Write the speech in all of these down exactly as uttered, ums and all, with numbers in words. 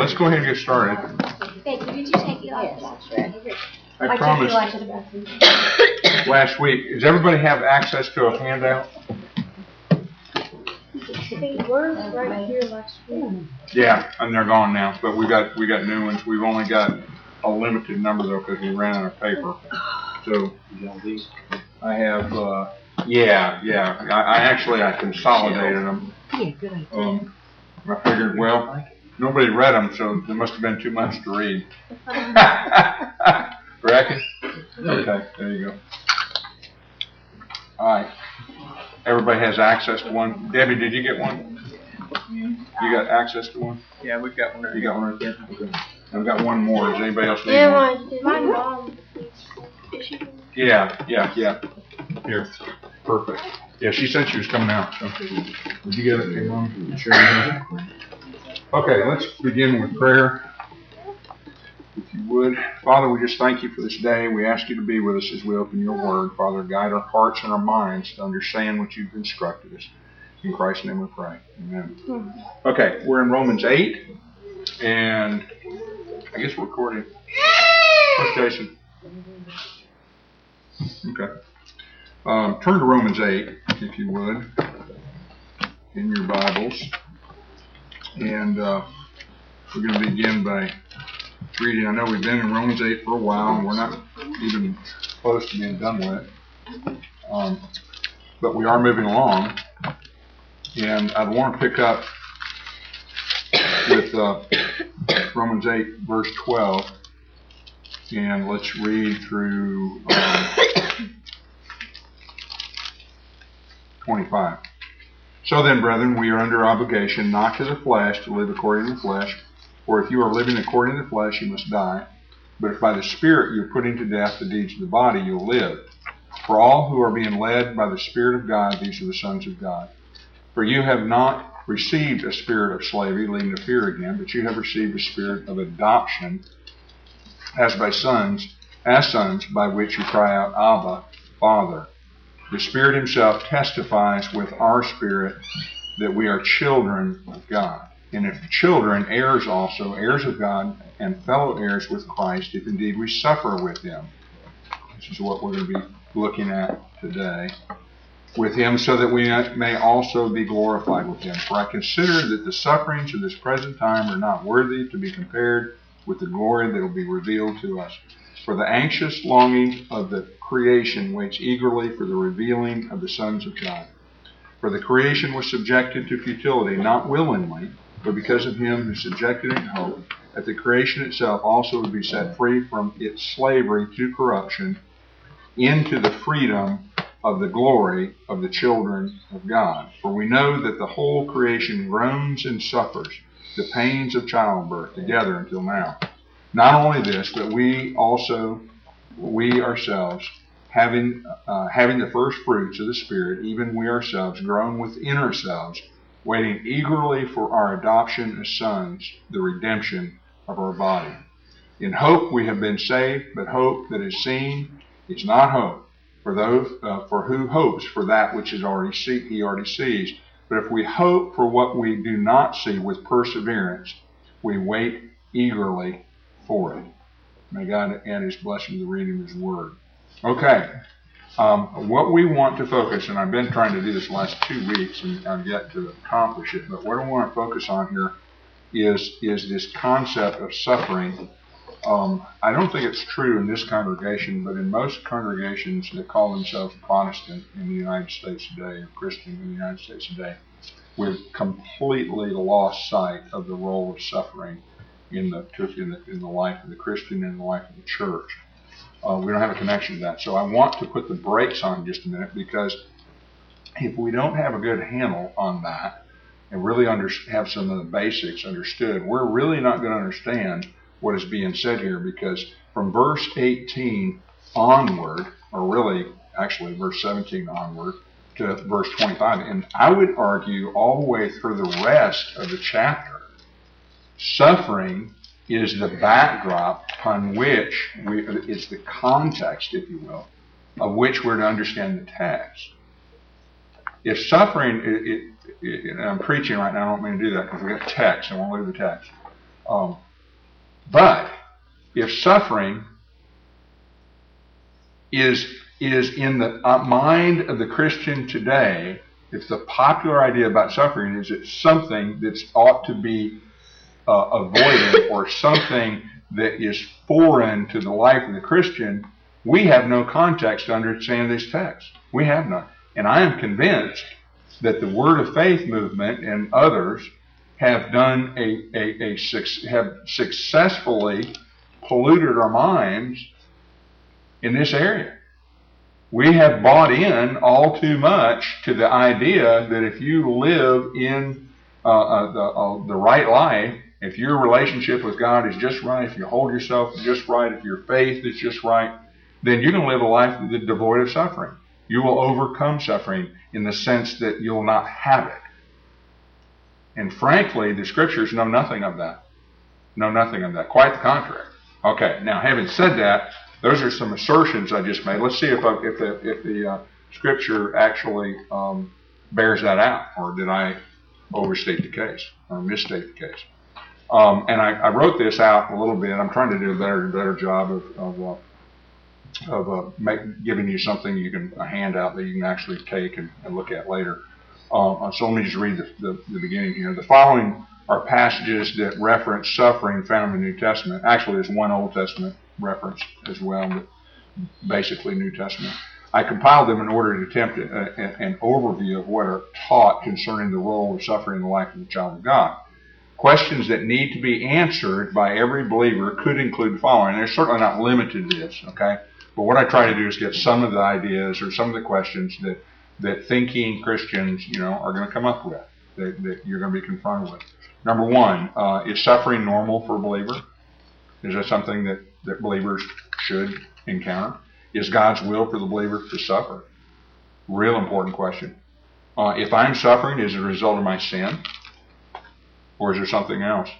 let's go ahead and get started. Becky, did you take it off? I, I promised last week. Does everybody have access to a handout? They were right here last week. Yeah, and they're gone now. But we got we got new ones. We've only got a limited number though because we ran out of paper. So I have. Uh, yeah, yeah. I, I actually I consolidated them. Yeah, good idea. Um, I figured, well, nobody read them, so there must have been too much to read. Reckon? Okay, there you go. All right. Everybody has access to one. Debbie, did you get one? You got access to one? Yeah, we've got one. You got one right there? Okay. I've got one more. Does anybody else need yeah, one? Did my mom? Is she? Yeah, yeah, yeah. Here. Perfect. Yeah, she said she was coming out. So. Did you get it, hey, Mom? Sure. Okay, let's begin with prayer. If you would. Father, we just thank you for this day. We ask you to be with us as we open your word. Father, guide our hearts and our minds to understand what you've instructed us. In Christ's name we pray. Amen. Okay, we're in Romans eight. And I guess we're recording. Where's Jason? Okay. Um, turn to Romans eight, if you would, in your Bibles. And uh, we're going to begin by reading. I know we've been in Romans eight for a while, and we're not even close to being done with it. Um, but we are moving along. And I'd want to pick up with uh, Romans eight, verse twelve. And let's read through um, twenty-five. So then, brethren, we are under obligation, not to the flesh, to live according to the flesh. For if you are living according to the flesh, you must die. But if by the Spirit you are putting to death the deeds of the body, you'll live. For all who are being led by the Spirit of God, these are the sons of God. For you have not received a spirit of slavery, leading to fear again, but you have received a spirit of adoption, as by sons, as sons, by which you cry out, Abba, Father. The Spirit himself testifies with our spirit that we are children of God. And if children, heirs also, heirs of God, and fellow heirs with Christ, if indeed we suffer with him. This is what we're going to be looking at today. With him, so that we may also be glorified with him. For I consider that the sufferings of this present time are not worthy to be compared with the glory that will be revealed to us. For the anxious longing of the creation waits eagerly for the revealing of the sons of God. For the creation was subjected to futility, not willingly, but because of him who subjected it in hope, that the creation itself also would be set free from its slavery to corruption into the freedom of the glory of the children of God. For we know that the whole creation groans and suffers the pains of childbirth together until now. Not only this, but we also, we ourselves, having uh, having the first fruits of the Spirit, even we ourselves, groan within ourselves, waiting eagerly for our adoption as sons, the redemption of our body. In hope we have been saved, but hope that is seen is not hope. For those, uh, for who hopes for that which is already see, he already sees. But if we hope for what we do not see with perseverance, we wait eagerly for it. May God add his blessing to the reading of his word. Okay. Um, what we want to focus, and I've been trying to do this the last two weeks, and I've yet to accomplish it, but what I want to focus on here is, is this concept of suffering. Um, I don't think it's true in this congregation, but in most congregations that call themselves Protestant in the United States today, or Christian in the United States today, we've completely lost sight of the role of suffering in the in the, in the life of the Christian and the life of the church. Uh, we don't have a connection to that. So I want to put the brakes on just a minute, because if we don't have a good handle on that and really under, have some of the basics understood, we're really not going to understand what is being said here, because from verse eighteen onward, or really actually verse seventeen onward to verse twenty-five, and I would argue all the way through the rest of the chapter, suffering is the backdrop upon which we, it's the context, if you will, of which we're to understand the text. If suffering, it, it, it, and I'm preaching right now, I don't mean to do that because we got text, I won't leave the text. Um, but if suffering is is in the uh, mind of the Christian today, if the popular idea about suffering is it's something that ought to be uh, avoided or something that is foreign to the life of the Christian, we have no context to understand this text. We have none. And I am convinced that the Word of Faith movement and others have done a, a, a have successfully polluted our minds in this area. We have bought in all too much to the idea that if you live in uh, uh, the, uh, the right life, if your relationship with God is just right, if you hold yourself just right, if your faith is just right, then you're going to live a life that's devoid of suffering. You will overcome suffering in the sense that you'll not have it. And frankly, the Scriptures know nothing of that. Know nothing of that. Quite the contrary. Okay, now having said that, those are some assertions I just made. Let's see if, I, if the, if the uh, Scripture actually um, bears that out, or did I overstate the case or misstate the case? Um, and I, I wrote this out a little bit. I'm trying to do a better better job of of, uh, of uh, make, giving you something you can a handout that you can actually take and, and look at later. Uh, so let me just read the, the, the beginning here. The following are passages that reference suffering found in the New Testament. Actually, there's one Old Testament reference as well, but basically New Testament. I compiled them in order to attempt a, a, an overview of what are taught concerning the role of suffering in the life of the child of God. Questions that need to be answered by every believer could include the following. They're certainly not limited to this, okay? But what I try to do is get some of the ideas or some of the questions that, that thinking Christians, you know, are going to come up with, that, that you're going to be confronted with. Number one, uh, is suffering normal for a believer? Is that something that, that believers should encounter? Is God's will for the believer to suffer? Real important question. Uh, if I'm suffering, is it a result of my sin? Or is there something else?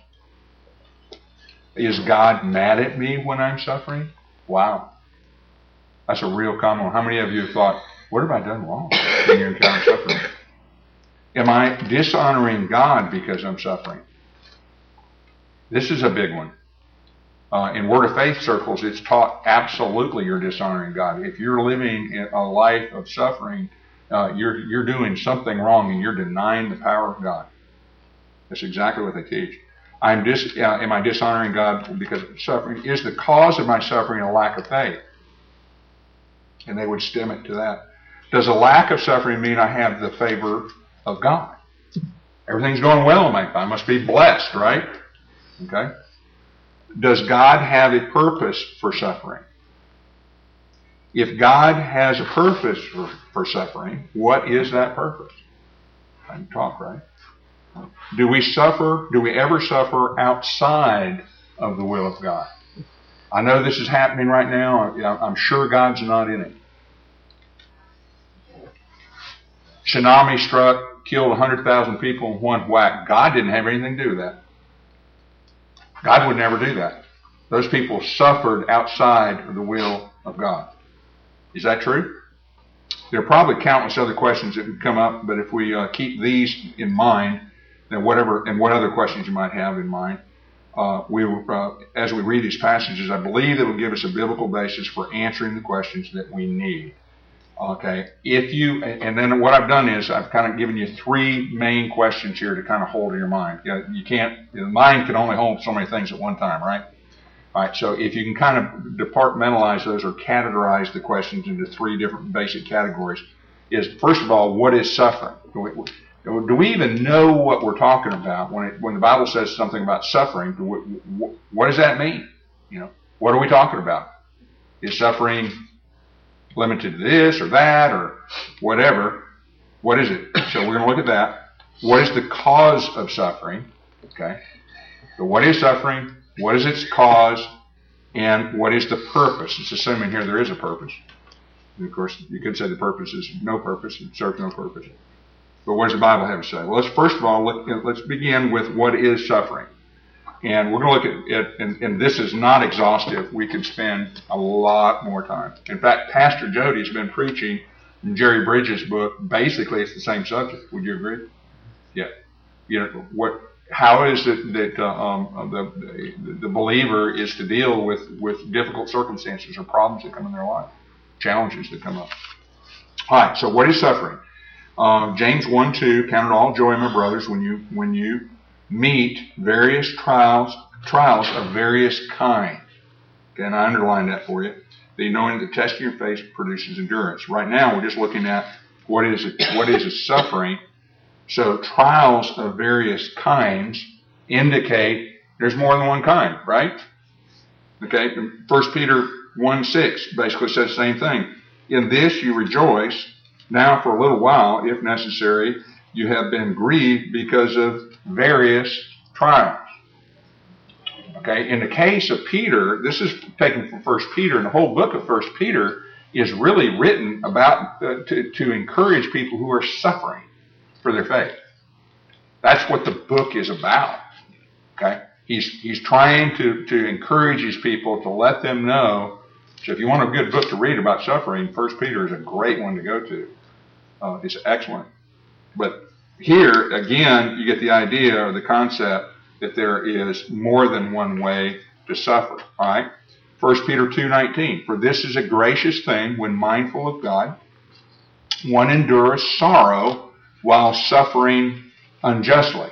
Is God mad at me when I'm suffering? Wow. That's a real common one. How many of you have thought, what have I done wrong when you encounter suffering? Am I dishonoring God because I'm suffering? This is a big one. Uh, in Word of Faith circles, it's taught absolutely you're dishonoring God. If you're living in a life of suffering, uh, you're you're doing something wrong and you're denying the power of God. That's exactly what they teach. I'm dis, uh, am I dishonoring God because of suffering? Is the cause of my suffering a lack of faith? And they would stem it to that. Does a lack of suffering mean I have the favor of God? Everything's going well in my life. I must be blessed, right? Okay. Does God have a purpose for suffering? If God has a purpose for, for suffering, what is that purpose? I can talk, right? Do we suffer, do we ever suffer outside of the will of God? I know this is happening right now. I'm sure God's not in it. Tsunami struck, killed one hundred thousand people in one whack. God didn't have anything to do with that. God would never do that. Those people suffered outside of the will of God. Is that true? There are probably countless other questions that would come up, but if we uh, keep these in mind, then whatever, and what other questions you might have in mind, uh, we, uh, as we read these passages, I believe that will give us a biblical basis for answering the questions that we need. Okay, if you, and then what I've done is I've kind of given you three main questions here to kind of hold in your mind. You know, you can't, the mind can only hold so many things at one time, right? All right, so if you can kind of departmentalize those or categorize the questions into three different basic categories, is first of all, what is suffering? Do we, do we even know what we're talking about when it, when the Bible says something about suffering? Do we, what does that mean? You know, what are we talking about? Is suffering limited to this or that or whatever? What is it? So we're going to look at that. What is the cause of suffering? Okay. So what is suffering? What is its cause? And what is the purpose? It's assuming here there is a purpose. And of course, you could say the purpose is no purpose. It serves no purpose. But what does the Bible have to say? Well, let's first of all, look, let's begin with what is suffering. And we're going to look at it, and, and this is not exhaustive. We could spend a lot more time. In fact, Pastor Jody has been preaching in Jerry Bridges' book. Basically, it's the same subject. Would you agree? Yeah. You know, what how is it that uh, um, the, the the believer is to deal with, with difficult circumstances or problems that come in their life, challenges that come up. All right, so what is suffering? Uh, James one two, count it all joy, my brothers, when you when you meet various trials trials of various kinds. Okay, and I underlined that for you. The knowing that the test of your faith produces endurance. Right now, we're just looking at what is it, what is a suffering. So trials of various kinds indicate there's more than one kind, right? Okay, First Peter one six basically says the same thing. In this you rejoice, now for a little while, if necessary, you have been grieved because of various trials. Okay, in the case of Peter, this is taken from First Peter, and the whole book of First Peter is really written about uh, to, to encourage people who are suffering for their faith. That's what the book is about. Okay, he's he's trying to to encourage these people to let them know. So if you want a good book to read about suffering, First Peter is a great one to go to. Uh, it's excellent. But here again, you get the idea or the concept that there is more than one way to suffer. All right. First Peter two nineteen. For this is a gracious thing when mindful of God, one endures sorrow while suffering unjustly.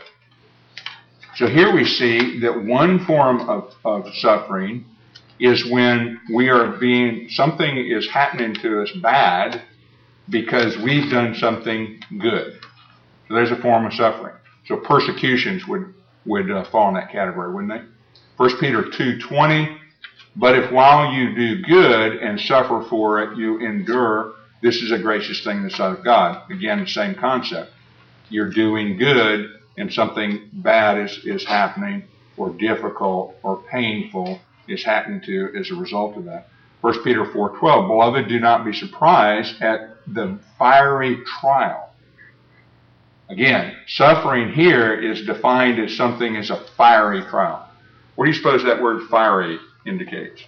So here we see that one form of, of suffering is when we are being, something is happening to us bad because we've done something good. So there's a form of suffering. So persecutions would, would uh, fall in that category, wouldn't they? First Peter two twenty, but if while you do good and suffer for it, you endure, this is a gracious thing in the sight of God. Again, the same concept. You're doing good and something bad is, is happening, or difficult or painful is happening to you as a result of that. First Peter four twelve, beloved, do not be surprised at the fiery trial. Again, suffering here is defined as something as a fiery trial. What do you suppose that word fiery indicates?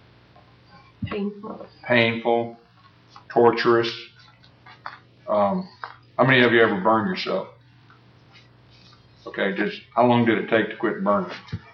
Painful. Painful, torturous. Um, how many of you ever burned yourself? Okay, just how long did it take to quit burning?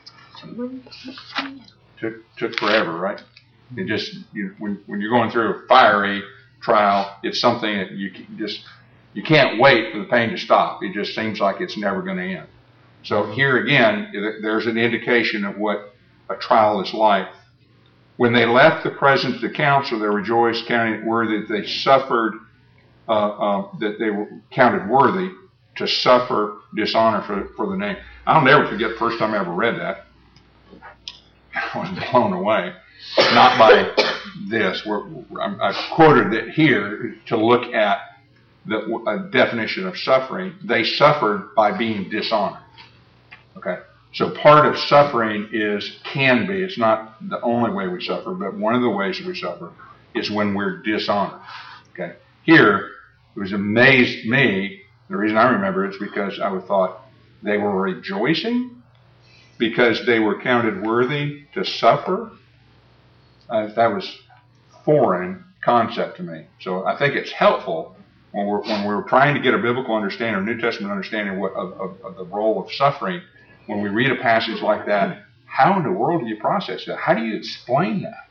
Took took forever, right? It just you, when when you're going through a fiery trial, it's something that you just you can't wait for the pain to stop. It just seems like it's never going to end. So here again, there's an indication of what a trial is like. When they left the presence of the council, they rejoiced, counting it worthy that they suffered, uh, uh, that they were counted worthy to suffer dishonor for, for the name. I'll never forget the first time I ever read that. I was blown away. Not by this. We're, I've quoted it here to look at the a definition of suffering. They suffered by being dishonored. Okay. So part of suffering is, can be, it's not the only way we suffer, but one of the ways that we suffer is when we're dishonored. Okay. Here, it was amazed me. The reason I remember it is because I would thought they were rejoicing because they were counted worthy to suffer. Uh, that was foreign concept to me. So I think it's helpful when we're when we're trying to get a biblical understanding or New Testament understanding of, what, of, of, of the role of suffering. When we read a passage like that, how in the world do you process that? How do you explain that?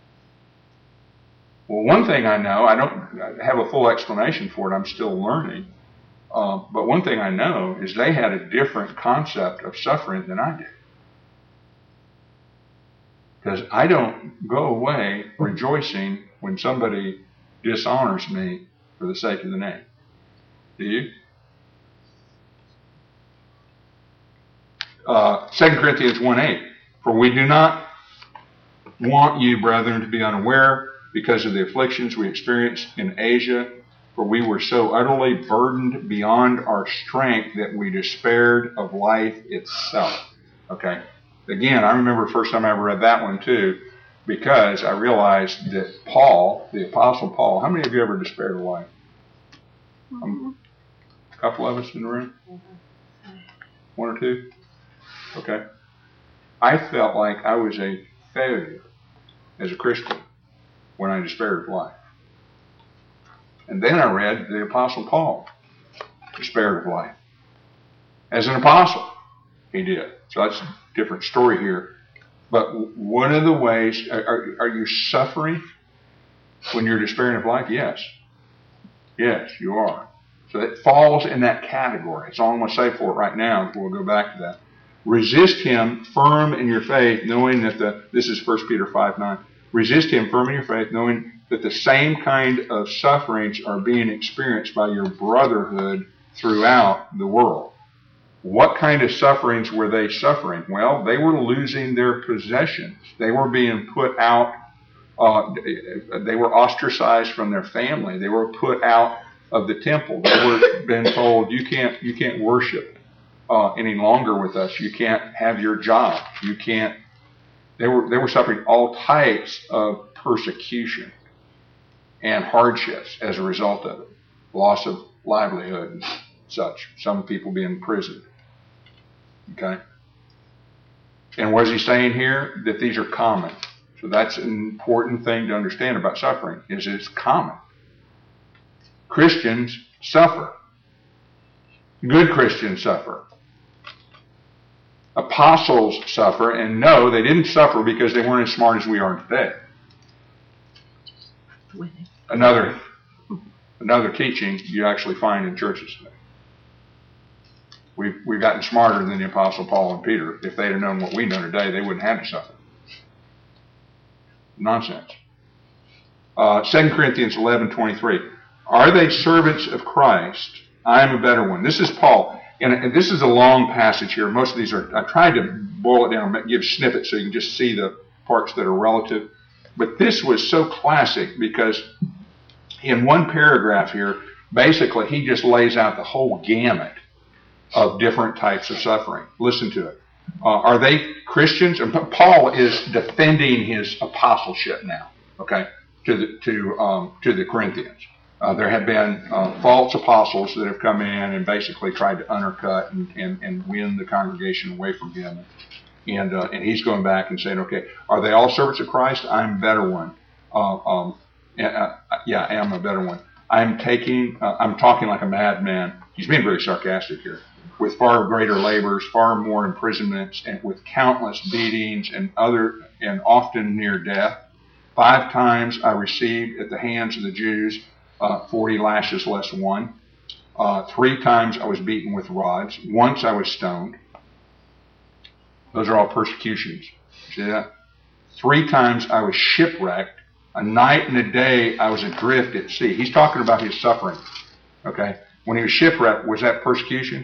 Well, one thing I know, I don't have a full explanation for it. I'm still learning. Uh, but one thing I know is they had a different concept of suffering than I did. Because I don't go away rejoicing when somebody dishonors me for the sake of the name. Do you? Uh, Second Corinthians one eight, for we do not want you, brethren, to be unaware because of the afflictions we experienced in Asia, for we were so utterly burdened beyond our strength that we despaired of life itself. Okay. Again, I remember the first time I ever read that one too, because I realized that Paul, the Apostle Paul, how many of you ever despaired of life? Um, a couple of us in the room? One or two? Okay. I felt like I was a failure as a Christian when I despaired of life. And then I read the Apostle Paul despaired of life as an apostle. He did. So that's a different story here. But one of the ways, are, are you suffering when you're despairing of life? Yes. Yes, you are. So it falls in that category. That's all I'm going to say for it right now. We'll go back to that. Resist him firm in your faith, knowing that the, this is First Peter five nine. Resist him firm in your faith, knowing that the same kind of sufferings are being experienced by your brotherhood throughout the world. What kind of sufferings were they suffering? Well, they were losing their possessions. They were being put out. Uh, they were ostracized from their family. They were put out of the temple. They were being told, you can't, you can't worship uh, any longer with us. You can't have your job. You can't. They were, they were suffering all types of persecution and hardships as a result of it. Loss of livelihood and such. Some people being imprisoned. Okay? And what is he saying here? That these are common. So that's an important thing to understand about suffering, is it's common. Christians suffer. Good Christians suffer. Apostles suffer, and no, they didn't suffer because they weren't as smart as we are today. Another, another teaching you actually find in churches today. We've, we've gotten smarter than the Apostle Paul and Peter. If they'd have known what we know today, they wouldn't have to suffer. Nonsense. Uh, Second Corinthians eleven twenty-three. Are they servants of Christ? I am a better one. This is Paul. And, and this is a long passage here. Most of these are, I tried to boil it down and give snippets so you can just see the parts that are relative. But this was so classic because in one paragraph here, basically he just lays out the whole gamut of different types of suffering. Listen to it. Uh, are they Christians? And Paul is defending his apostleship now, okay, to the, to, um, to the Corinthians. Uh, there have been uh, false apostles that have come in and basically tried to undercut and, and, and win the congregation away from him. And uh, and he's going back and saying, okay, are they all servants of Christ? I'm a better one. Uh, um, uh, yeah, I am a better one. I'm taking, uh, I'm talking like a madman. He's being very sarcastic here. With far greater labors, far more imprisonments, and with countless beatings and other, and often near death. Five times I received at the hands of the Jews Uh, forty lashes less one. Uh, three times I was beaten with rods. Once I was stoned. Those are all persecutions. See that? Three times I was shipwrecked. A night and a day I was adrift at sea. He's talking about his suffering. Okay? When he was shipwrecked, was that persecution?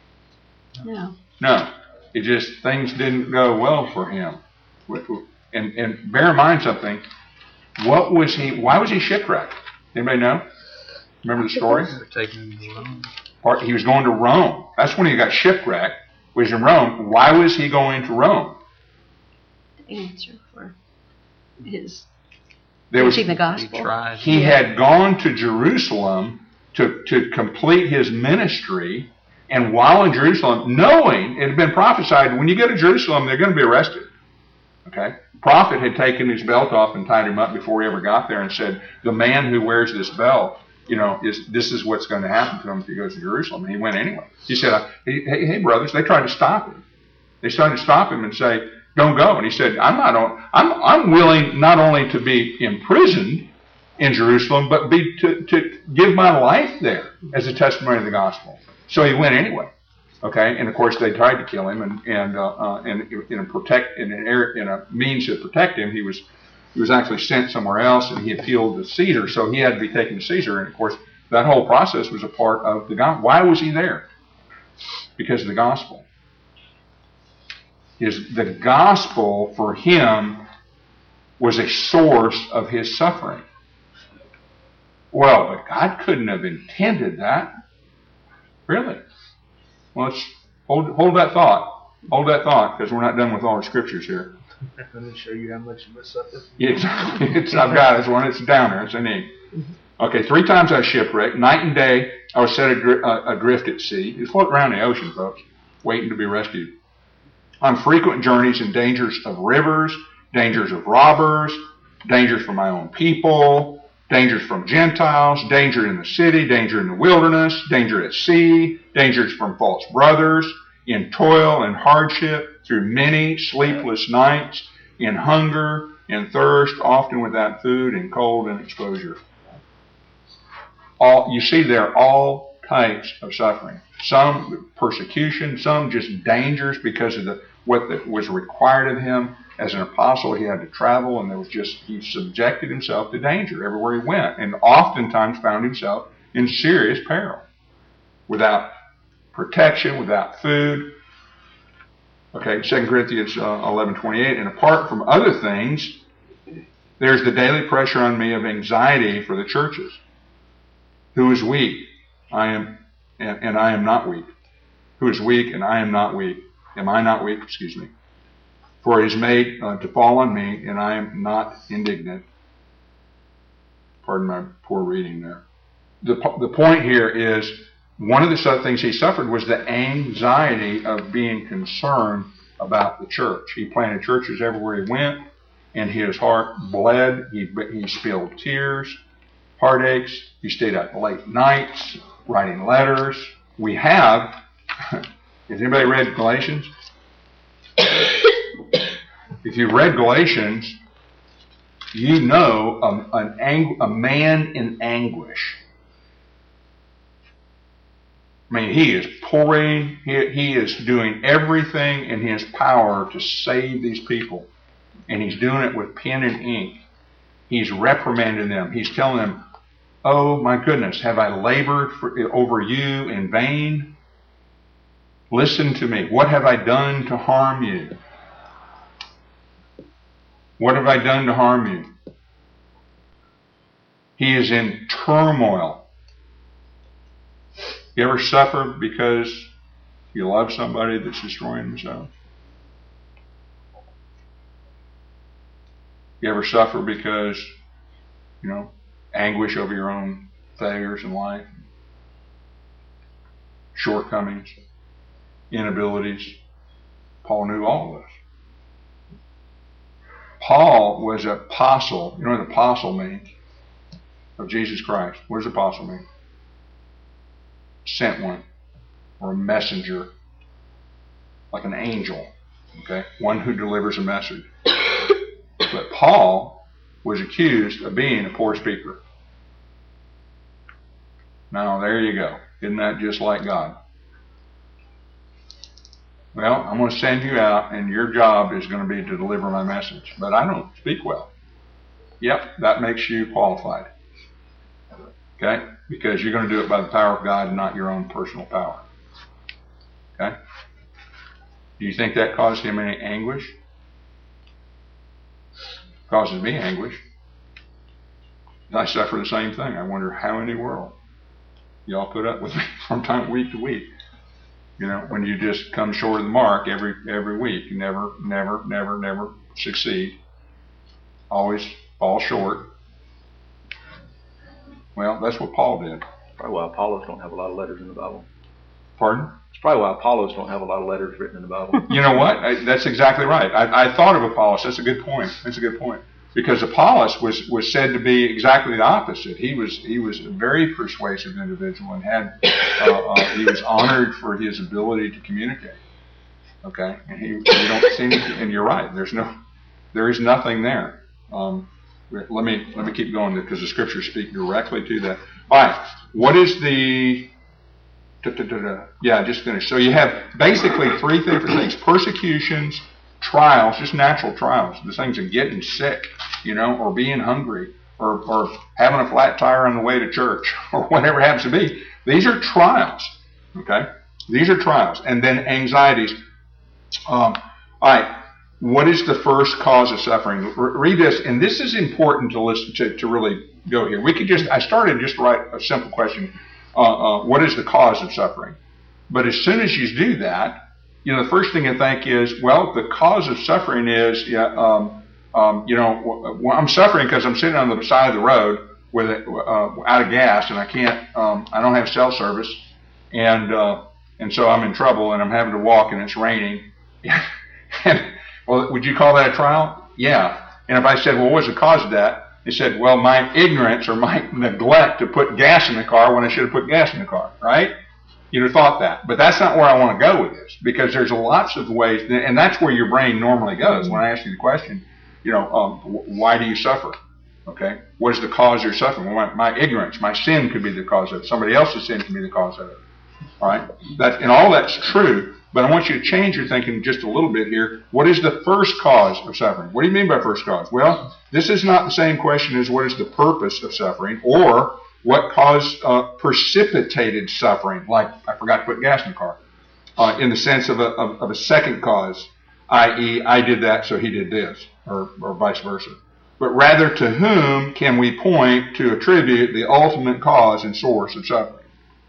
No. No. It just, things didn't go well for him. And, and bear in mind something. What was he, why was he shipwrecked? Anybody know? Remember the story? Taking him to Rome. He was going to Rome. That's when he got shipwrecked. He was in Rome. Why was he going to Rome? The answer for his There was, preaching the gospel. He tried. he Yeah. had gone to Jerusalem to, to complete his ministry, and while in Jerusalem, knowing it had been prophesied, when you go to Jerusalem, they're going to be arrested. Okay? The prophet had taken his belt off and tied him up before he ever got there and said, the man who wears this belt, you know, is this is what's going to happen to him if he goes to Jerusalem. And he went anyway. He said, hey, hey, hey brothers, they tried to stop him. They started to stop him and say, don't go. And he said, I'm not on, I'm I'm willing not only to be imprisoned in Jerusalem, but be to, to give my life there as a testimony of the gospel. So he went anyway. Okay, and of course they tried to kill him, and and uh, uh, and in a protect in an air, in a means to protect him, he was he was actually sent somewhere else, and he appealed to Caesar, so he had to be taken to Caesar. And of course, that whole process was a part of the gospel. Why was he there? Because of the gospel. His the gospel for him was a source of his suffering. Well, but God couldn't have intended that, really. Well, let's hold, hold that thought. Hold that thought, because we're not done with all the scriptures here. Let me show you how much you mess up. Yeah, exactly. It's, I've got it. It's one. It's down there. It's a need. Okay, three times I was shipwrecked. Night and day I was set adri- uh, adrift at sea. You float around the ocean, folks, waiting to be rescued. On frequent journeys and dangers of rivers, dangers of robbers, dangers from my own people, dangers from Gentiles, danger in the city, danger in the wilderness, danger at sea, dangers from false brothers, in toil and hardship, through many sleepless nights, in hunger and thirst, often without food, and cold and exposure. All, you see there all types of suffering. Some persecution, some just dangers because of the what the, was required of him. As an apostle, he had to travel, and there was just he subjected himself to danger everywhere he went, and oftentimes found himself in serious peril, without protection, without food. Okay, Second Corinthians uh, eleven twenty-eight. And apart from other things, there's the daily pressure on me of anxiety for the churches. Who is weak? I am, and, and I am not weak. Who is weak, and I am not weak? Am I not weak? Excuse me. For it is made uh, to fall on me, and I am not indignant. Pardon my poor reading there. The, the point here is, one of the things he suffered was the anxiety of being concerned about the church. He planted churches everywhere he went, and his heart bled. He, he spilled tears, heartaches. He stayed up late nights, writing letters. We have, has anybody read Galatians? If you read Galatians, you know a, an ang- a man in anguish. I mean, he is pouring, he, he is doing everything in his power to save these people. And he's doing it with pen and ink. He's reprimanding them. He's telling them, oh my goodness, have I labored for, over you in vain? Listen to me. What have I done to harm you? What have I done to harm you? He is in turmoil. You ever suffer because you love somebody that's destroying themselves? You ever suffer because, you know, anguish over your own failures in life, shortcomings, inabilities? Paul knew all of this. Paul was an apostle. You know what an apostle means? Of Jesus Christ. What does apostle mean? Sent one, or a messenger, like an angel, okay? One who delivers a message. But Paul was accused of being a poor speaker. Now, there you go. Isn't that just like God? Well, I'm going to send you out, and your job is going to be to deliver my message. But I don't speak well. Yep, that makes you qualified. Okay? Because you're going to do it by the power of God and not your own personal power. Okay? Do you think that caused him any anguish? It causes me anguish. I suffer the same thing. I wonder how in the world y'all put up with me from time week to week. You know, when you just come short of the mark every every week. You never, never, never, never succeed. Always fall short. Well, that's what Paul did. Probably why Apollos don't have a lot of letters in the Bible. Pardon? It's probably why Apollos don't have a lot of letters written in the Bible. You know what? I, that's exactly right. I, I thought of Apollos. That's a good point. That's a good point. Because Apollos was, was said to be exactly the opposite. He was he was a very persuasive individual and had uh, uh, he was honored for his ability to communicate. Okay, and he you don't see, and you're right. There's no, there is nothing there. Um, let me let me keep going because the scriptures speak directly to that. All right, what is the da, da, da, da. Yeah, just finished. So you have basically three different things: persecutions, trials, just natural trials. The things of getting sick, you know, or being hungry, or, or having a flat tire on the way to church, or whatever it happens to be. These are trials, okay? These are trials. And then anxieties. Um, all right, what is the first cause of suffering? Re- read this, and this is important to listen to, to really go here. We could just, I started just to write a simple question. Uh, uh, what is the cause of suffering? But as soon as you do that, you know, the first thing you think is, well, the cause of suffering is, yeah, um, um, you know, well, I'm suffering because I'm sitting on the side of the road with it, uh, out of gas, and I can't, um, I don't have cell service, and uh, and so I'm in trouble, and I'm having to walk, and it's raining. And, well, would you call that a trial? Yeah. And if I said, well, what was the cause of that? They said, well, my ignorance or my neglect to put gas in the car when I should have put gas in the car, right? you'd have thought that. But that's not where I want to go with this, because there's lots of ways, and that's where your brain normally goes when I ask you the question, you know, um, why do you suffer? Okay? What is the cause of your suffering? Well, my, my ignorance, my sin could be the cause of it. Somebody else's sin could be the cause of it. All right? That, and all that's true, but I want you to change your thinking just a little bit here. What is the first cause of suffering? What do you mean by first cause? Well, this is not the same question as what is the purpose of suffering, or what caused uh, precipitated suffering, like I forgot to put gas in the car, uh, in the sense of a, of, of a second cause, that is, I did that, so he did this, or, or vice versa. But rather, to whom can we point to attribute the ultimate cause and source of suffering?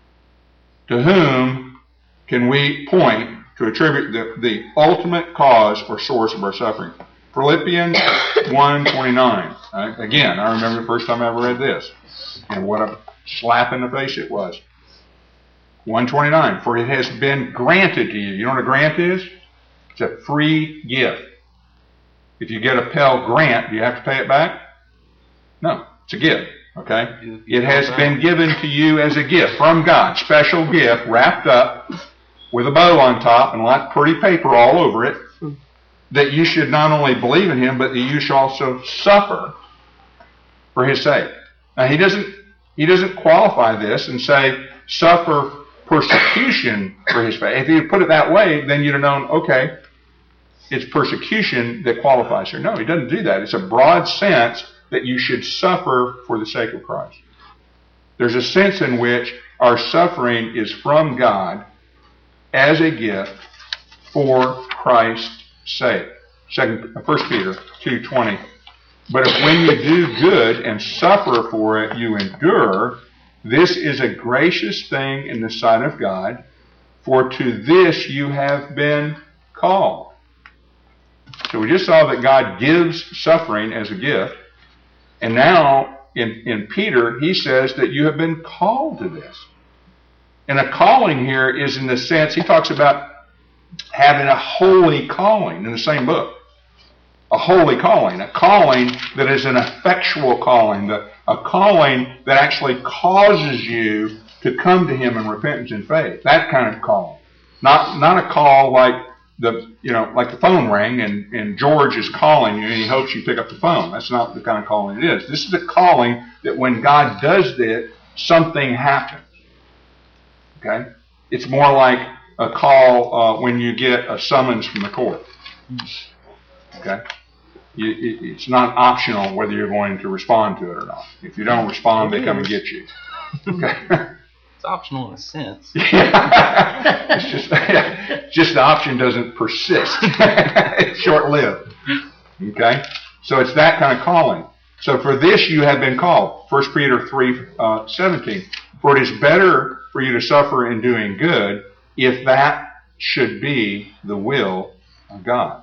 To whom can we point to attribute the, the ultimate cause or source of our suffering? Philippians one twenty-nine. Right? Again, I remember the first time I ever read this, and what a slap in the face it was. one twenty-nine. For it has been granted to you. You know what a grant is? It's a free gift. If you get a Pell Grant, do you have to pay it back? No, it's a gift. Okay? It has been given to you as a gift from God. Special gift wrapped up with a bow on top and a lot of pretty paper all over it, that you should not only believe in Him, but that you should also suffer for His sake. Now, He doesn't, he doesn't qualify this and say, suffer persecution for His faith. If He put it that way, then you'd have known, okay, it's persecution that qualifies here. No, He doesn't do that. It's a broad sense that you should suffer for the sake of Christ. There's a sense in which our suffering is from God as a gift for Christ's sake. Second, First Peter two twenty. But if when you do good and suffer for it, you endure, this is a gracious thing in the sight of God, for to this you have been called. So we just saw that God gives suffering as a gift. And now, in, in Peter, he says that you have been called to this. And a calling here is in the sense, he talks about having a holy calling in the same book. A holy calling. A calling that is an effectual calling. The, a calling that actually causes you to come to Him in repentance and faith. That kind of call. Not, not a call like the, you know, like the phone rang and, and George is calling you and he hopes you pick up the phone. That's not the kind of calling it is. This is a calling that when God does it, something happens. Okay? It's more like a call uh, when you get a summons from the court. Okay? You, it, it's not optional whether you're going to respond to it or not. If you don't respond, they come and get you. Okay? It's optional in a sense. Yeah. It's just, yeah, just the option doesn't persist. It's short-lived. Okay? So it's that kind of calling. So for this you have been called. First Peter three seventeen. For it is better for you to suffer in doing good, if that should be the will of God.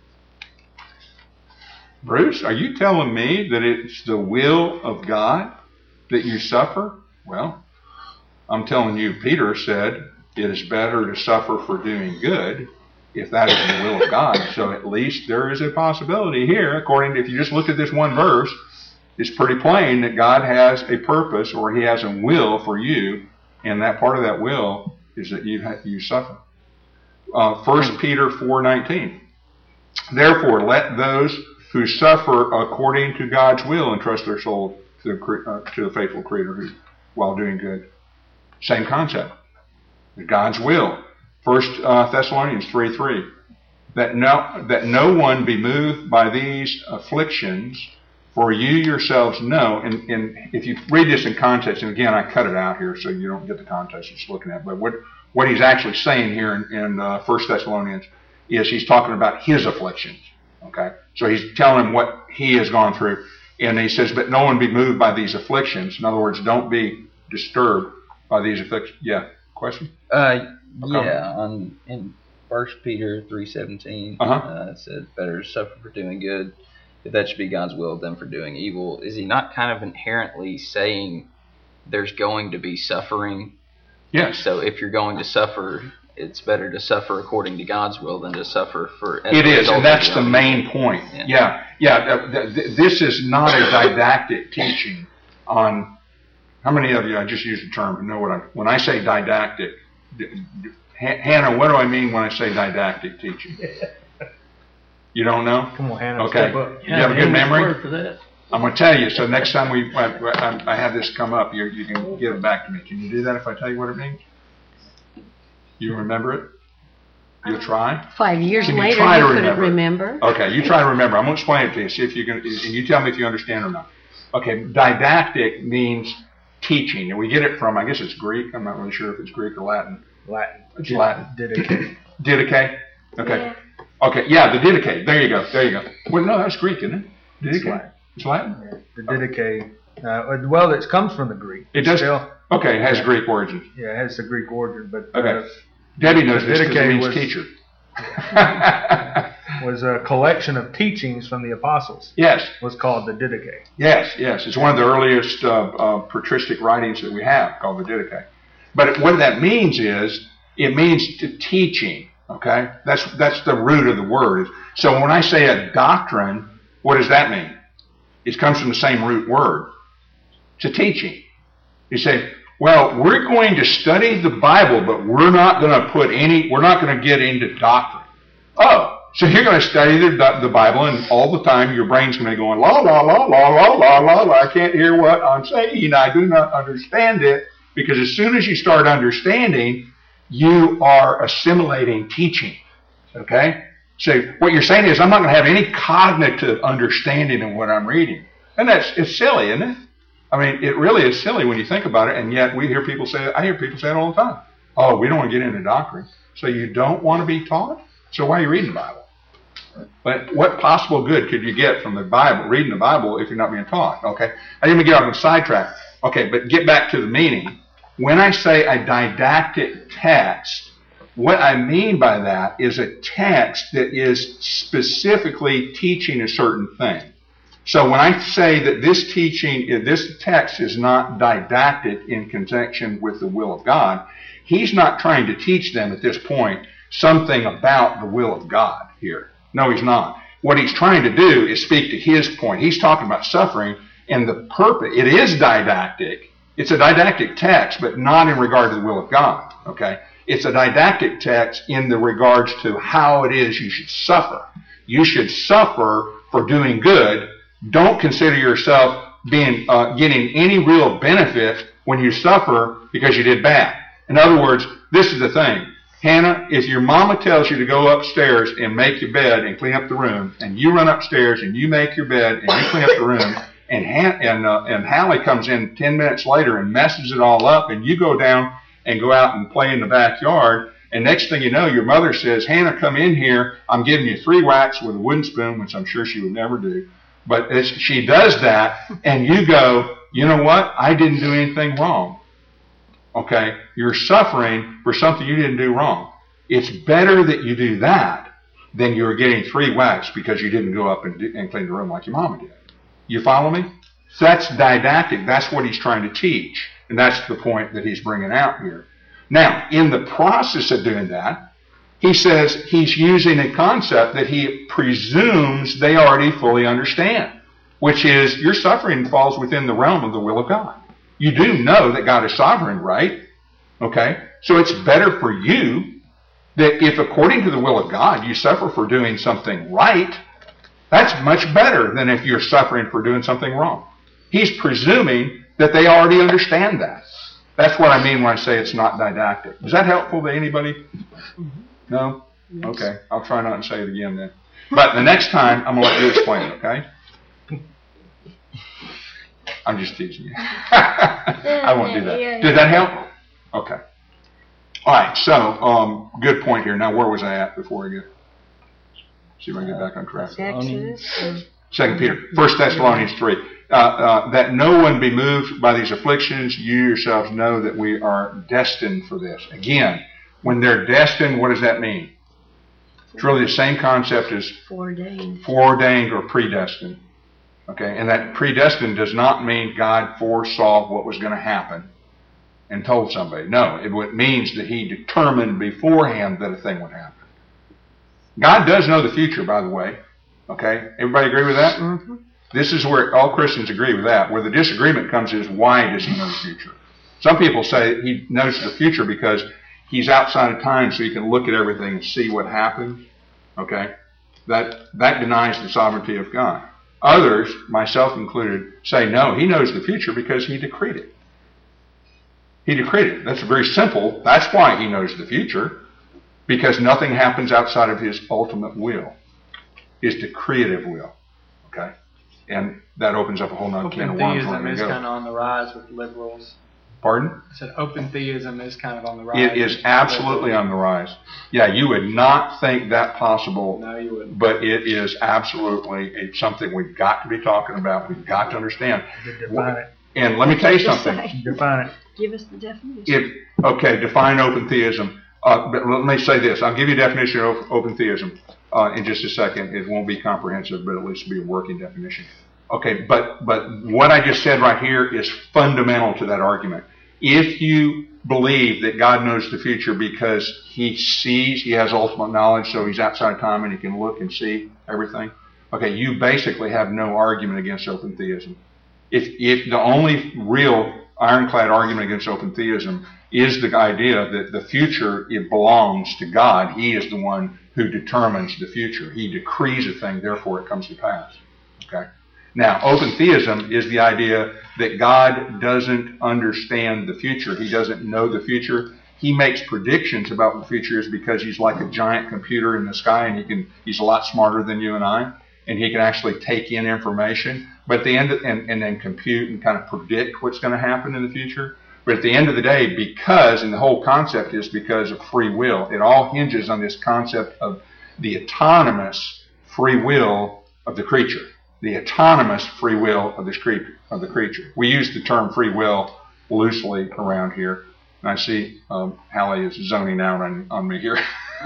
Bruce, are you telling me that it's the will of God that you suffer? Well, I'm telling you, Peter said, it is better to suffer for doing good, if that is the will of God. So at least there is a possibility here, according to, if you just look at this one verse, it's pretty plain that God has a purpose, or He has a will for you, and that part of that will is that you ha- you suffer. Uh, First Peter four nineteen. Therefore, let those who suffer according to God's will entrust their soul to the, uh, to the faithful Creator who, while doing good. Same concept. God's will. First uh, Thessalonians three three. That no, that no one be moved by these afflictions, for you yourselves know, and, and if you read this in context, and again I cut it out here so you don't get the context you're just looking at, but what, what he's actually saying here in, in uh, First Thessalonians is he's talking about his afflictions. Okay? So he's telling them what he has gone through. And he says, but no one be moved by these afflictions. In other words, don't be disturbed by these afflictions. Yeah. Question? Uh, yeah. On in First Peter three seventeen, uh-huh. uh, it says, "Better to suffer for doing good, if that should be God's will, than for doing evil." Is he not kind of inherently saying there's going to be suffering? Yes. So if you're going to suffer, it's better to suffer according to God's will than to suffer for. It is, and that's the main point. Yeah, yeah. yeah uh, th- th- this is not a didactic teaching on. How many of you, I just used the term, know what I'm, when I say didactic, D- d- Han- Hannah, what do I mean when I say didactic teaching? You don't know? Come on, Hannah, Okay. step up. You have a good memory? Word for that. I'm going to tell you, so next time we I, I I have this come up, you you can give it back to me. Can you do that if I tell you what it means? You remember it? You'll try? Five years Can you later, try you to couldn't remember? remember. Okay, you try to remember. I'm going to explain it to you. See if you can, and you tell me if you understand or not. Okay, didactic means teaching, and we get it from, I guess it's Greek. I'm not really sure if it's Greek or Latin. Latin. It's Latin. Didactic. Didache? Okay. Yeah. Okay, yeah, the Didache. There you go. There you go. Well, no, that's Greek, isn't it? It's Didache. Latin. It's Latin? Yeah, the Didache. Uh, well, it comes from the Greek. It does? Still, Okay, it has Greek origins. yeah, it has the Greek origin, but Okay. Debbie knows this because it Didache means was- teacher. uh, was a collection of teachings from the apostles. Yes, Was called the Didache. yes, yes. It's one of the earliest uh, uh, patristic writings that we have called the Didache. But it, what that means is, it means to teaching, okay? That's, that's the root of the word. So when I say a doctrine, what does that mean? It comes from the same root word. To teaching. You say, well, we're going to study the Bible, but we're not going to put any, we're not going to get into doctrine. Oh, so you're going to study the, the Bible, and all the time your brain's going to be going, la, la, la, la, la, la, la, la, I can't hear what I'm saying, I do not understand it, because as soon as you start understanding, you are assimilating teaching, okay? So what you're saying is, I'm not going to have any cognitive understanding of what I'm reading. And that's, it's silly, isn't it? I mean, it really is silly when you think about it, and yet we hear people say it. I hear people say it all the time. Oh, we don't want to get into doctrine. So you don't want to be taught? So why are you reading the Bible? But what possible good could you get from the Bible, reading the Bible, if you're not being taught? Okay, I didn't even get off on the sidetrack. Okay, but get back to the meaning. When I say a didactic text, what I mean by that is a text that is specifically teaching a certain thing. So when I say that this teaching, this text is not didactic in conjunction with the will of God, he's not trying to teach them at this point something about the will of God here. No, he's not. What he's trying to do is speak to his point. He's talking about suffering, and the purpose, it is didactic. It's a didactic text, but not in regard to the will of God, okay? It's a didactic text in the regards to how it is you should suffer. You should suffer for doing good. Don't consider yourself being uh, getting any real benefit when you suffer because you did bad. In other words, this is the thing. Hannah, if your mama tells you to go upstairs and make your bed and clean up the room, and you run upstairs and you make your bed and you clean up the room, and Han- and uh, and Hallie comes in ten minutes later and messes it all up, and you go down and go out and play in the backyard, and next thing you know, your mother says, Hannah, come in here. I'm giving you three whacks with a wooden spoon, which I'm sure she would never do. But it's, she does that, and you go, you know what? I didn't do anything wrong. Okay? You're suffering for something you didn't do wrong. It's better that you do that than you're getting three whacks because you didn't go up and, do, and clean the room like your mama did. You follow me? That's didactic. That's what he's trying to teach. And that's the point that he's bringing out here. Now, in the process of doing that, he says he's using a concept that he presumes they already fully understand, which is your suffering falls within the realm of the will of God. You do know that God is sovereign, right? Okay? So it's better for you that if according to the will of God you suffer for doing something right, that's much better than if you're suffering for doing something wrong. He's presuming that they already understand that. That's what I mean when I say it's not didactic. Is that helpful to anybody? No? Okay. I'll try not to say it again then. But the next time, I'm going to let you explain it, okay? I'm just teasing you. I won't do that. Did that help? Okay. All right. So, um, good point here. Now, where was I at before I get... See if I can get back on track. Exodus. Second Peter. First Thessalonians three. Uh, uh, that no one be moved by these afflictions. You yourselves know that we are destined for this. Again, when they're destined, what does that mean? It's really the same concept as Foreordained. foreordained or predestined. Okay, and that predestined does not mean God foresaw what was going to happen and told somebody. No, it means that he determined beforehand that a thing would happen. God does know the future, by the way. Okay, everybody agree with that? Mm-hmm. This is where all Christians agree with that. Where the disagreement comes is, why does he know the future? Some people say he knows the future because he's outside of time so he can look at everything and see what happened, okay, that, that denies the sovereignty of God. Others, myself included, say no, he knows the future because he decreed it. He decreed it. That's very simple. That's why he knows the future, because nothing happens outside of his ultimate will, his decreative will, okay? And that opens up a whole nother can of Open worms. theism when we is go. kind of on the rise with liberals. Pardon? I said open theism is kind of on the rise. It is absolutely on the rise. Yeah, you would not think that possible. No, you wouldn't. But it is absolutely it's something we've got to be talking about. We've got to understand. Define it. And let me tell you something. Define it. Give us the definition. If okay, define open theism. Uh, but let me say this. I'll give you a definition of open theism uh, in just a second. It won't be comprehensive, but at least it'll be a working definition. Okay, but but what I just said right here is fundamental to that argument. If you believe that God knows the future because he sees, he has ultimate knowledge, so he's outside of time and he can look and see everything, okay, you basically have no argument against open theism. If, if the only real ironclad argument against open theism is the idea that the future, it belongs to God, he is the one who determines the future. He decrees a thing, therefore it comes to pass. Okay? Now, open theism is the idea that God doesn't understand the future. He doesn't know the future. He makes predictions about what the future is because he's like a giant computer in the sky, and he can he's a lot smarter than you and I, and he can actually take in information, but at the end of, and, and then compute and kind of predict what's going to happen in the future. But at the end of the day, because, and the whole concept is because of free will, it all hinges on this concept of the autonomous free will of the creature. The autonomous free will of, this cre- of the creature. We use the term free will loosely around here. And I see um, Hallie is zoning out on, on me here. And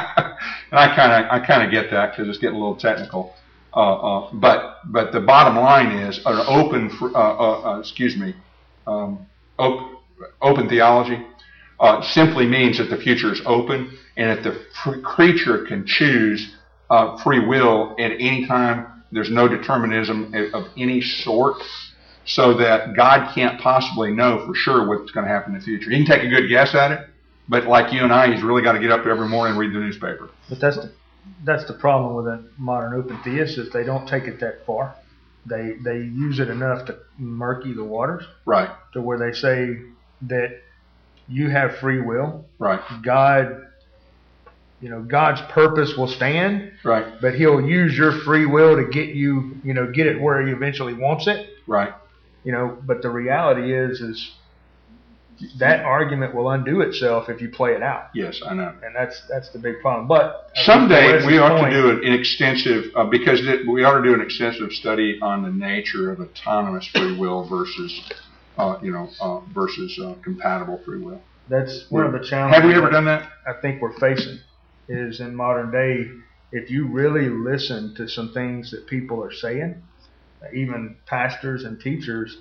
I kind of I kind of get that because it's getting a little technical. Uh, uh, but but the bottom line is an open, fr- uh, uh, uh, excuse me, um, op- open theology uh, simply means that the future is open and that the fr- creature can choose uh, free will at any time. There's no determinism of any sort, so that God can't possibly know for sure what's going to happen in the future. He can take a good guess at it, but like you and I, he's really got to get up every morning and read the newspaper. But that's the, that's the problem with a modern open theist is they don't take it that far. They they use it enough to murky the waters. Right. To where they say that you have free will. Right. God. You know, God's purpose will stand, right? But He'll use your free will to get you, you know, get it where He eventually wants it, right? You know, but the reality is, is that argument will undo itself if you play it out. Yes, I know, and that's that's the big problem. But someday we ought point, to do an extensive, uh, because we ought to do an extensive study on the nature of autonomous free will versus, uh, you know, uh, versus uh, compatible free will. That's one of the challenges. Have we ever done that? I think we're facing. Is in modern day, if you really listen to some things that people are saying, even pastors and teachers,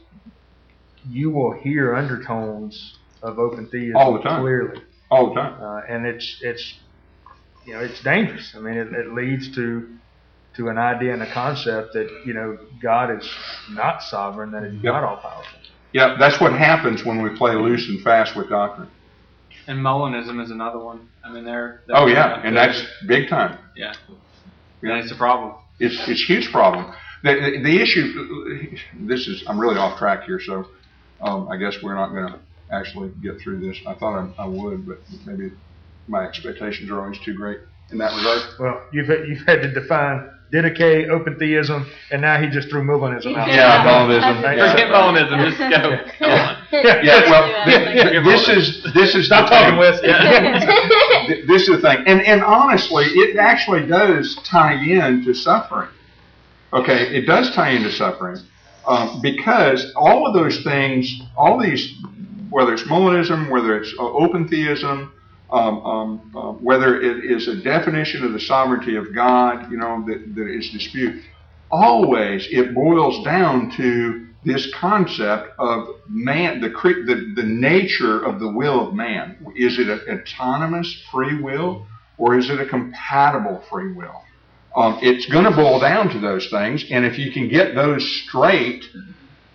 you will hear undertones of open theism all the time, clearly, all the time, uh, and it's it's you know it's dangerous. I mean, it, it leads to to an idea and a concept that you know God is not sovereign, that He's yep. not all powerful. Yeah, that's what happens when we play loose and fast with doctrine. And Molinism is another one. I mean, they're. they're oh yeah, and that's big time. Yeah. Yeah, it's a problem. It's it's a huge problem. The, the the issue. This is I'm really off track here, so um, I guess we're not going to actually get through this. I thought I, I would, but maybe my expectations are always too great in that regard. Well, you've had, you've had to define Didache, open theism, and now he just threw Molinism out. Yeah, Molinism. Yeah. Forget Molinism. Just go. Go on. Yeah, yeah, well, th- this is this is stop talking, Wes. Yeah. This is the thing, and and honestly, it actually does tie into suffering. Okay, it does tie into suffering um, because all of those things, all these, whether it's Molinism, whether it's uh, open theism, um, um, uh, whether it is a definition of the sovereignty of God, you know, that that is disputed, always it boils down to this concept of man, the, the the nature of the will of man. Is it an autonomous free will or is it a compatible free will? Um, it's going to boil down to those things, and if you can get those straight,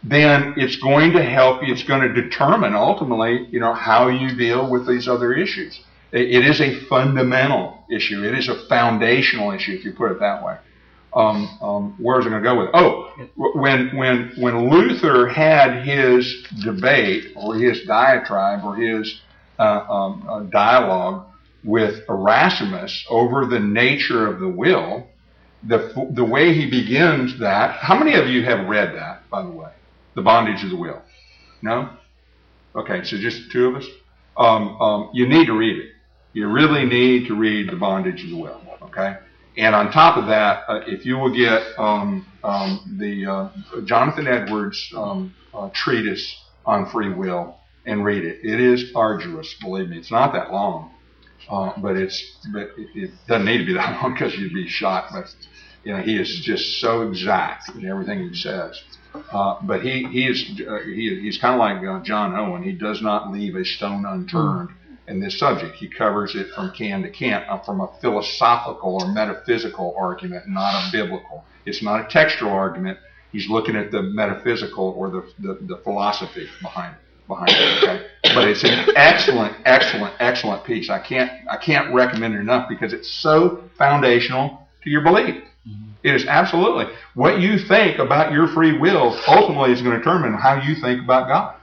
then it's going to help you. It's going to determine ultimately, you know, how you deal with these other issues. It, it is a fundamental issue. It is a foundational issue, if you put it that way. Um, um, where's it going to go with it? Oh, when when when Luther had his debate or his diatribe or his uh, um, uh, dialogue with Erasmus over the nature of the will, the the way he begins that. How many of you have read that, by the way? The Bondage of the Will? No? Okay, so just two of us? Um, um, you need to read it. You really need to read The Bondage of the Will, okay? And on top of that, uh, if you will get um, um, the uh, Jonathan Edwards um, uh, treatise on free will and read it. It is arduous, believe me. It's not that long, uh, but it's but it, it doesn't need to be that long because you'd be shocked. But you know, he is just so exact in everything he says. Uh, but he he is uh, he he's kind of like uh, John Owen. He does not leave a stone unturned in this subject. He covers it from can to can, uh, from a philosophical or metaphysical argument, not a biblical. It's not a textual argument. He's looking at the metaphysical or the the, the philosophy behind behind it. Okay, but it's an excellent, excellent, excellent piece. I can't I can't recommend it enough because it's so foundational to your belief. It is absolutely. What you think about your free will ultimately is going to determine how you think about God.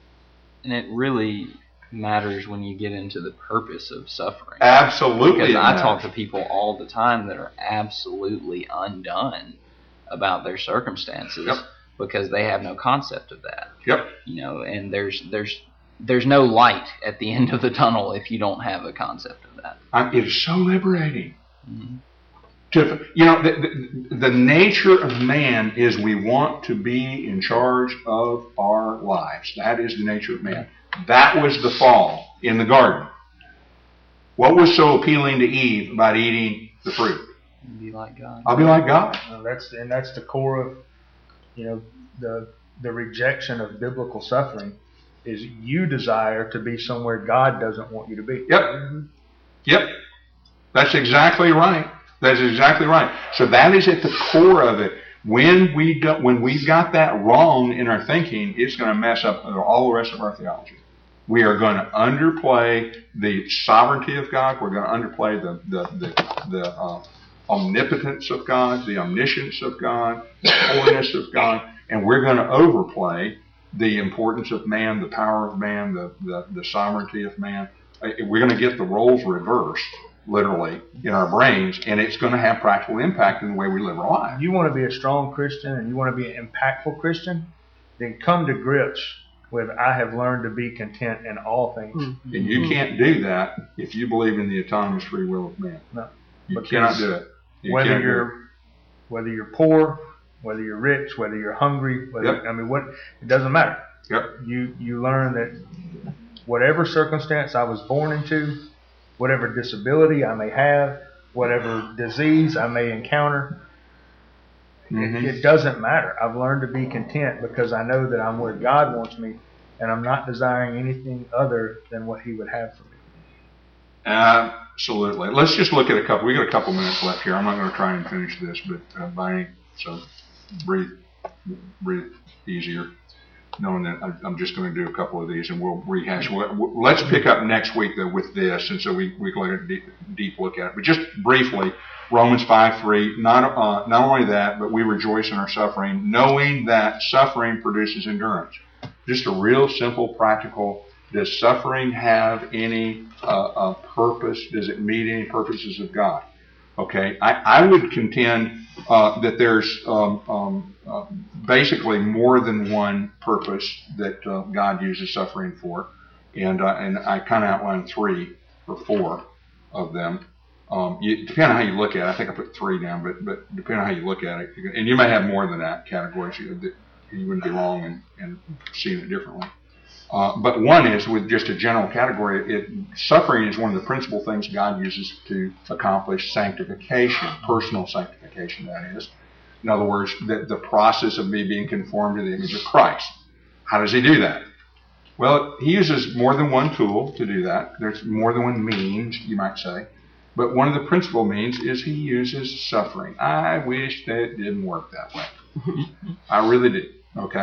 And it really matters when you get into the purpose of suffering. Absolutely. Because I matters. talk to people all the time that are absolutely undone about their circumstances Yep. because they have no concept of that. Yep. You know, and there's there's there's no light at the end of the tunnel if you don't have a concept of that. I, it is so liberating. Mm-hmm. To, you know, the, the, the nature of man is we want to be in charge of our lives. That is the nature of man. That was the fall in the garden. What was so appealing to Eve about eating the fruit? Be like God. I'll be like God. Uh, that's and that's the core of, you know, the the rejection of biblical suffering is you desire to be somewhere God doesn't want you to be. Yep. Yep. That's exactly right. That's exactly right. So that is at the core of it. When we do, when we've got that wrong in our thinking, it's going to mess up all the rest of our theology. We are going to underplay the sovereignty of God. We're going to underplay the the the, the uh, omnipotence of God, the omniscience of God, the holiness of God, and we're going to overplay the importance of man, the power of man, the the, the sovereignty of man. We're going to get the roles reversed, literally, in our brains, and it's going to have practical impact in the way we live our lives. You want to be a strong Christian and you want to be an impactful Christian, then come to grips with I have learned to be content in all things. Mm-hmm. And you can't do that if you believe in the autonomous free will of man. No. You Because cannot do it. You whether can't do you're it. whether you're poor, whether you're rich, whether you're hungry, whether, Yep. I mean, what it doesn't matter. Yep. You you learn that whatever circumstance I was born into, whatever disability I may have, whatever disease I may encounter, Mhm. it, it doesn't matter. I've learned to be content because I know that I'm where God wants me, and I'm not desiring anything other than what He would have for me. Absolutely. Let's just look at a couple. We got a couple minutes left here. I'm not going to try and finish this, but uh, by any, so breathe, breathe easier, knowing that I- I'm just going to do a couple of these and we'll rehash. We'll- Let's pick up next week though with this, and so we we can look at a deep, deep look at it. But just briefly, Romans five three. Not uh, not only that, but we rejoice in our suffering, knowing that suffering produces endurance. Just a real simple, practical. Does suffering have any uh, uh, purpose? Does it meet any purposes of God? Okay, I, I would contend uh, that there's um, um, uh, basically more than one purpose that uh, God uses suffering for, and uh, and I kind of outlined three or four of them. Um, you, depending on how you look at it, I think I put three down, but but depending on how you look at it, you can, and you may have more than that categories. You, you wouldn't be wrong in, in seeing it differently. Uh, but one is with just a general category. It, suffering is one of the principal things God uses to accomplish sanctification, personal sanctification, that is. In other words, the, the process of me being conformed to the image of Christ. How does He do that? Well, He uses more than one tool to do that. There's more than one means, you might say. But one of the principal means is He uses suffering. I wish that it didn't work that way. I really do. Okay?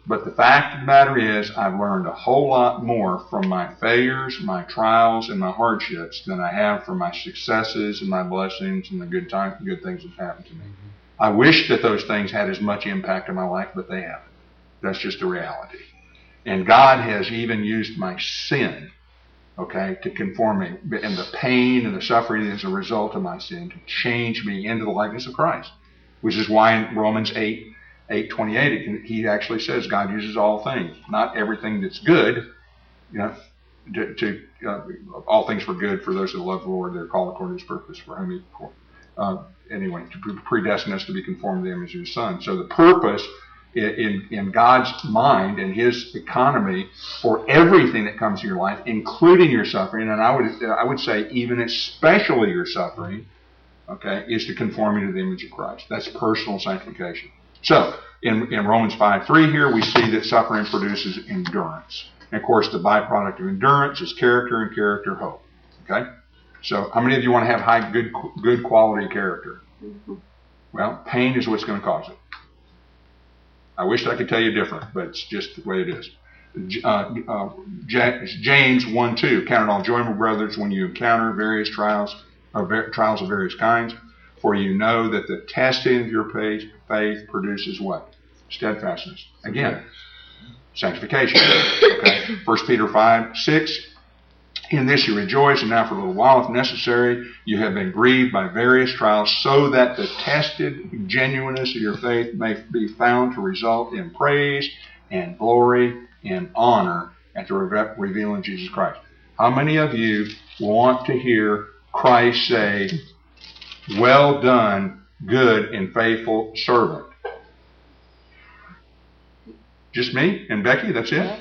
But the fact of the matter is, I've learned a whole lot more from my failures, my trials, and my hardships than I have from my successes and my blessings and the good time, good things that happened to me. I wish that those things had as much impact in my life, but they haven't. That's just the reality. And God has even used my sin, okay, to conform me, and the pain and the suffering as a result of my sin to change me into the likeness of Christ, which is why in Romans eight, eight twenty-eight, he actually says God uses all things, not everything that's good, you know, to, to uh, all things for good for those who love the Lord, they're called according to His purpose, for whom He, uh, anyway, to predestine us to be conformed to the image of His Son. So the purpose in, in God's mind and His economy for everything that comes in your life, including your suffering, and I would I would say even especially your suffering, okay, is to conform you to the image of Christ. That's personal sanctification. So, in, in Romans five three here, we see that suffering produces endurance. And of course, the byproduct of endurance is character, and character, hope. Okay? So, how many of you want to have high, good, good quality character? Mm-hmm. Well, pain is what's going to cause it. I wish I could tell you different, but it's just the way it is. Uh, uh, James one two, count it all joy, my brothers, when you encounter various trials, or ver- trials of various kinds, for you know that the testing of your faith, faith produces what? Steadfastness. Again, sanctification. Okay. First Peter five six, in this you rejoice, and now for a little while, if necessary, you have been grieved by various trials, so that the tested genuineness of your faith may be found to result in praise and glory and honor at the re- revealing of Jesus Christ. How many of you want to hear Christ say, well done, good and faithful servant? Just me and Becky? That's it?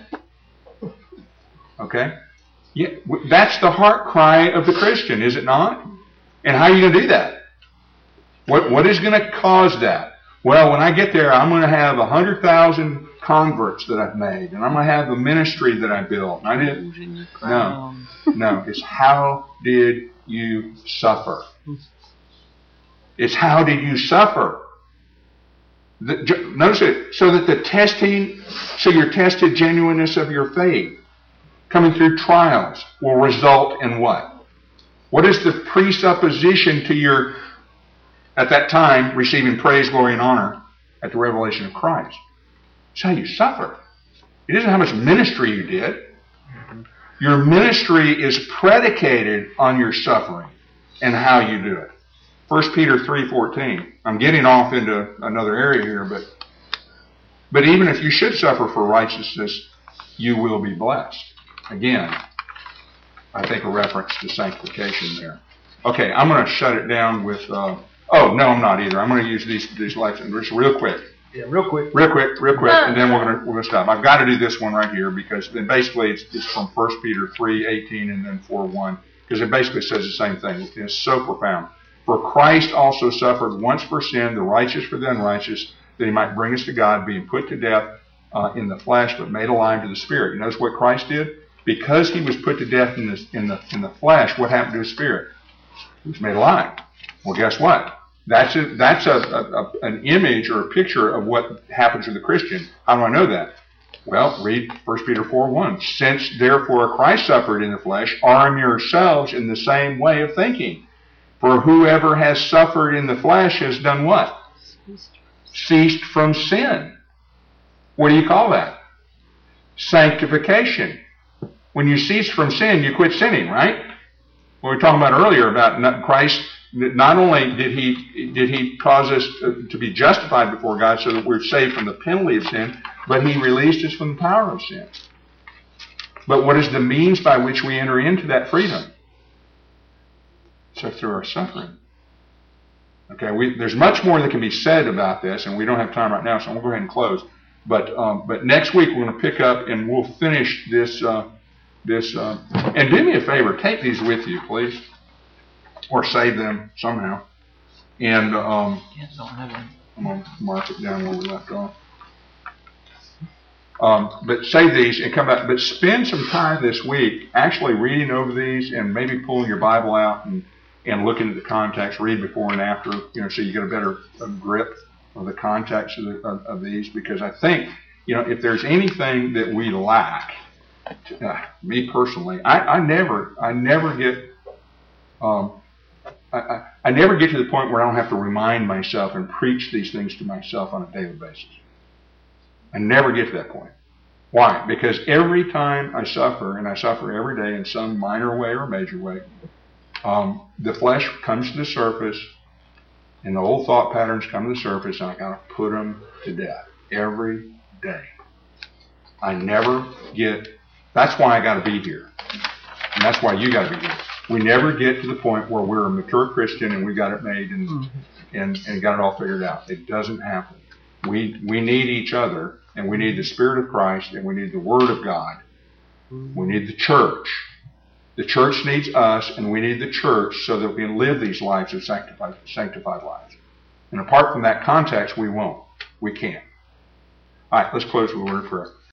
Okay. Yeah, that's the heart cry of the Christian, is it not? And how are you going to do that? What What is going to cause that? Well, when I get there, I'm going to have a hundred thousand converts that I've made, and I'm going to have the ministry that I built. I didn't. No, no. It's how did you suffer? It's how did you suffer? The, notice it. So that the testing, so your tested genuineness of your faith, coming through trials, will result in what? What is the presupposition to your, at that time, receiving praise, glory, and honor at the revelation of Christ? It's how you suffer. It isn't how much ministry you did. Your ministry is predicated on your suffering and how you do it. First Peter three fourteen. I'm getting off into another area here, but but even if you should suffer for righteousness, you will be blessed. Again, I think a reference to sanctification there. Okay, I'm going to shut it down with. Uh, oh no, I'm not either. I'm going to use these these lessons just real quick. Yeah, real quick. Real quick, real quick, and then we're going to we're going to stop. I've got to do this one right here because then basically it's, it's from First Peter three eighteen and then four one because it basically says the same thing. It's so profound. For Christ also suffered once for sin, the righteous for the unrighteous, that He might bring us to God, being put to death uh, in the flesh, but made alive to the Spirit. You notice what Christ did? Because He was put to death in the in the in the flesh, what happened to His spirit? He was made alive. Well, guess what? That's a that's a, a, a an image or a picture of what happens to the Christian. How do I know that? Well, read First Peter four one. Since therefore Christ suffered in the flesh, arm yourselves in the same way of thinking. For whoever has suffered in the flesh has done what? Ceased from sin. What do you call that? Sanctification. When you cease from sin, you quit sinning, right? What we were talking about earlier about Christ, not only did he did he cause us to be justified before God so that we're saved from the penalty of sin, but He released us from the power of sin. But what is the means by which we enter into that freedom? So through our suffering. Okay, we, there's much more that can be said about this, and we don't have time right now, so I'm going to go ahead and close. But um, but next week we're going to pick up and we'll finish this. Uh, this uh, and do me a favor, take these with you, please, or save them somehow. And um, I'm going to mark it down where we left off. Um, but save these and come back. But spend some time this week actually reading over these and maybe pulling your Bible out and. And looking at the context, read before and after, you know, so you get a better a grip of the context of, the, of, of these. Because I think you know, if there's anything that we lack, uh, me personally, I, I never, I never get, um, I, I, I never get to the point where I don't have to remind myself and preach these things to myself on a daily basis. I never get to that point. Why? Because every time I suffer, and I suffer every day in some minor way or major way, um, the flesh comes to the surface, and the old thought patterns come to the surface, and I gotta put them to death every day. I never get. That's why I gotta be here, and that's why you gotta be here. We never get to the point where we're a mature Christian and we got it made and mm-hmm. and and got it all figured out. It doesn't happen. We we need each other, and we need the Spirit of Christ, and we need the Word of God. We need the church. The church needs us, and we need the church so that we can live these lives of sanctified, sanctified lives. And apart from that context, we won't. We can't. All right, let's close with a word of prayer.